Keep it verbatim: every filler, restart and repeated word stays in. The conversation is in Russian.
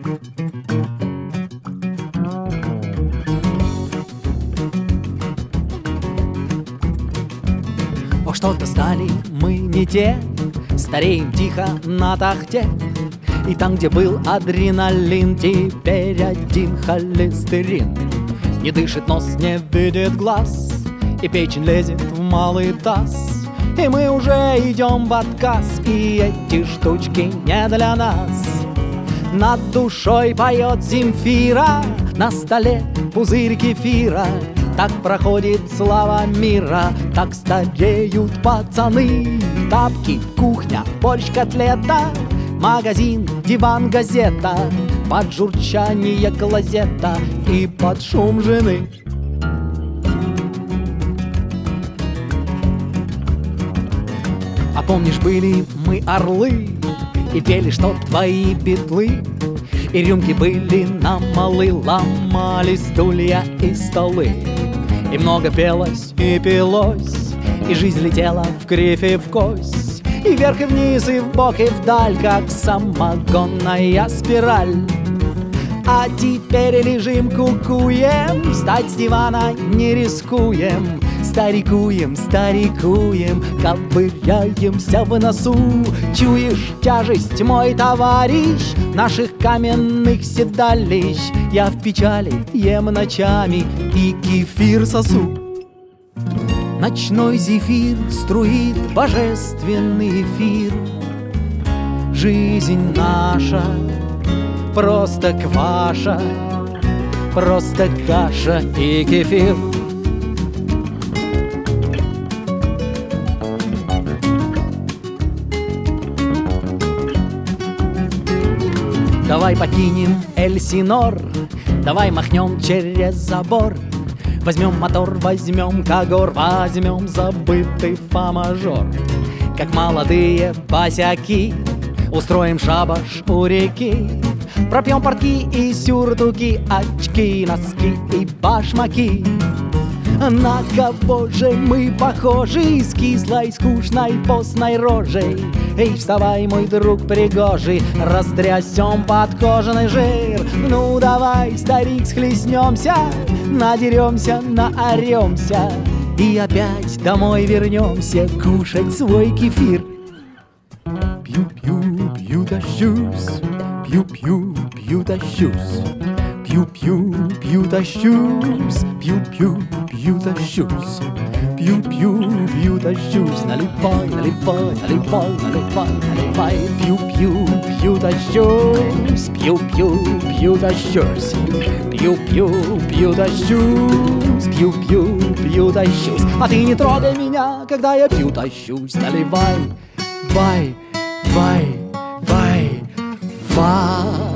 О, что-то стали мы не те, стареем тихо на тахте. И там, где был адреналин, теперь один холестерин. Не дышит нос, не видит глаз, и печень лезет в малый таз. И мы уже идем в отказ, и эти штучки не для нас. Над душой поет Земфира, на столе пузырь кефира. Так проходит слава мира, так стареют пацаны. Тапки, кухня, борщ, котлета, магазин, диван, газета, под журчание клозета и под шум жены. А помнишь, были мы орлы и пели, что твои битлы, и рюмки были нам малы, ломали стулья и столы. И много пелось и пилось, и жизнь летела в кривь и в кость, и вверх и вниз, и вбок, и вдаль, как самогонная спираль. А теперь лежим, кукуем, встать с дивана не рискуем. Старикуем, старикуем, ковыряемся в носу. Чуешь тяжесть, мой товарищ, наших каменных седалищ? Я в печали ем ночами и кефир сосу. Ночной зефир струит божественный эфир. Жизнь наша просто кваша, просто каша и кефир. Давай покинем Эльсинор, давай махнем через забор. Возьмем мотор, возьмем Кагор, возьмем забытый фа-мажор. Как молодые босяки устроим шабаш у реки. Пропьем портки и сюртуки, очки, носки и башмаки. На кого же мы похожи с кислой, скучной, постной рожей? Эй, вставай, мой друг пригожий, растрясем под кожаный жир. Ну давай, старик, схлестнемся, надеремся, наоремся и опять домой вернемся кушать свой кефир. Пью-пью-пью тащусь, пью-пью-пью тащусь, пью-пью-пью тащусь, пью-пью-пью тащусь, пью-пью-пью тащусь. Наливай, наливай, наливай, наливай, наливай. Пью-пью-пью тащусь, пью-пью-пью тащусь, пью-пью-пью тащусь, пью-пью-пью тащусь. А ты не трогай меня, когда я пью тащусь. Наливай, вай, вай, вай, вай.